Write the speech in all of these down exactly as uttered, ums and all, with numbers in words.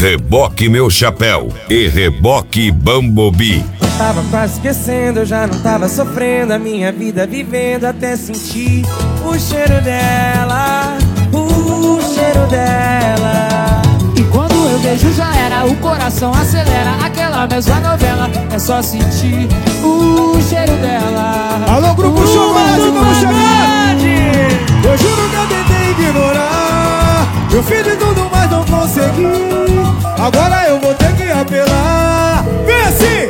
Reboque Meu Chapéu e Reboque Bumblebee. Eu tava quase esquecendo, eu já não tava sofrendo a minha vida vivendo até sentir o cheiro dela, o cheiro dela. E quando eu vejo já era, o coração acelera. Aquela mesma novela, é só sentir o cheiro dela. Alô, Grupo Uh, Show Brasil, vamos chegar! Eu juro que eu tentei ignorar, eu fiz de tudo, mas não consegui. Agora eu vou ter que apelar. Vem assim!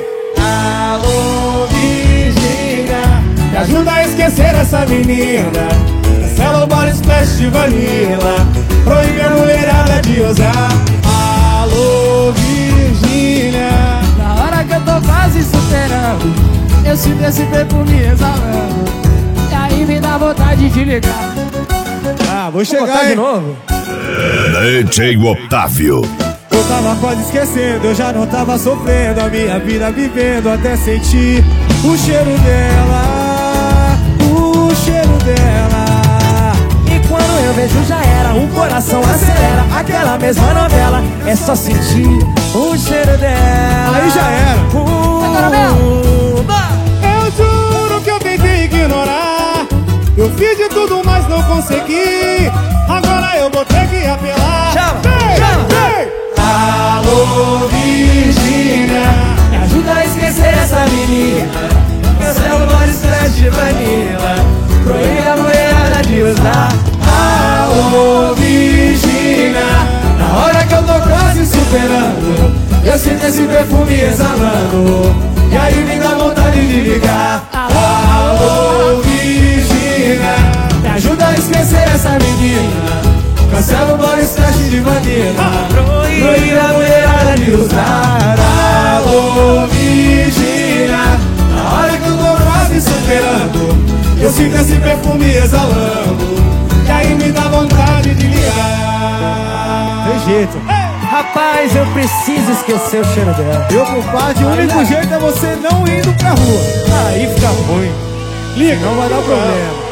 alô Virgínia, Me ajuda a esquecer essa menina. Cancela o body splash de vanilla. Proíbe a mulherada de usar. Alô, Virgínia. Na hora que eu tô quase superando, eu sinto esse perfume exalando. E aí me dá vontade de ligar. Ah, vou vou chegar botar de hein? novo. D J Otávio. Eu tava quase esquecendo, eu já não tava sofrendo a minha vida vivendo até sentir o cheiro dela, o cheiro dela. E quando eu vejo já era, o coração acelera. Aquela mesma novela, é só sentir o cheiro dela. Aí já era. Uh, Eu juro que eu tentei ignorar, eu fiz de tudo, mas não consegui. Agora eu vou ter que apelar. Chama, Vem, chama. vem. Alô, Virgínia. Me ajuda a esquecer essa menina. Cancela o body splash de vanilla. Proíbe a mulherada de usar. Alô, Virgínia. Na hora que eu tô quase superando, eu sinto esse perfume exalando. E aí me dá vontade de ligar. Alô, Virgínia. Me ajuda a esquecer essa menina. Cancela o body splash de vanilla. Proíbe a mulherada de usar. Alô, Virgínia. Na hora que eu tô quase superando, Eu sinto esse perfume exalando. e aí me dá vontade de ligar. Tem jeito. Rapaz, eu preciso esquecer o cheiro dela. Meu compadre, o único jeito é você não indo pra rua. Aí fica ruim. Liga, não vai dar problema.